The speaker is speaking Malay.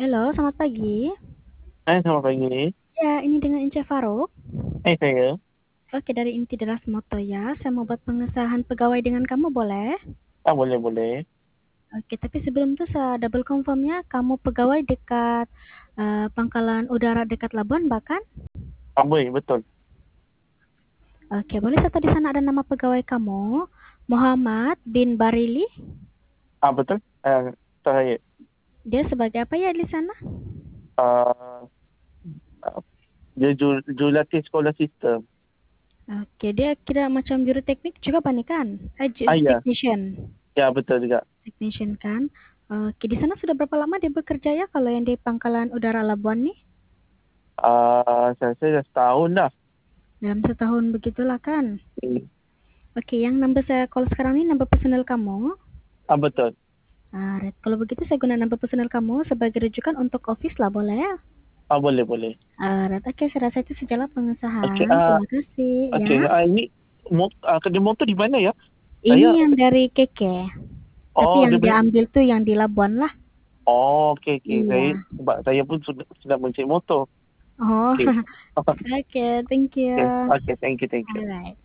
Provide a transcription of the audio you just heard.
Halo, selamat pagi. Hai, selamat pagi. Ya, ini dengan Ince Faruk. Hai, saya. Oke, dari Inti Deras Moto ya. Saya mau buat pengesahan pegawai dengan kamu, boleh? Boleh, boleh. Oke, tapi sebelum itu saya double confirmnya, kamu pegawai dekat Pangkalan Udara dekat Labuan, bahkan? Boleh, betul. Oke, boleh serta di sana ada nama pegawai kamu, Muhammad bin Barili. Betul. Saya. Dia sebagai apa ya di sana? Uh, dia jurulatih sekolah sistem. Oke, dia kira macam juru teknik juga panik kan? Ya. Technician. Ya, betul juga. Technician kan? Oke, di sana sudah berapa lama dia bekerja ya kalau yang di Pangkalan Udara Labuan nih? Saya dah setahun dah. Dalam setahun begitulah kan? Hmm. Oke, yang number saya call sekarang ini number personal kamu. Betul. Right. Kalau begitu saya guna number personal kamu sebagai rujukan untuk office lah, boleh ya? Boleh, boleh. Right. Oke, saya rasa itu sejalan Okey. pengesahan. Terima kasih ya. Okey. Ini kedai motor di mana ya? Ini Saya. yang dari Keke. Tapi yang Dia dia beli. ambil tuh yang di Labuan lah. Okey, okey. Iya. Sebab saya pun sudah mencari motor. Oh, Okey. oke, thank you. Okey. Okey, thank you, thank you. Alright.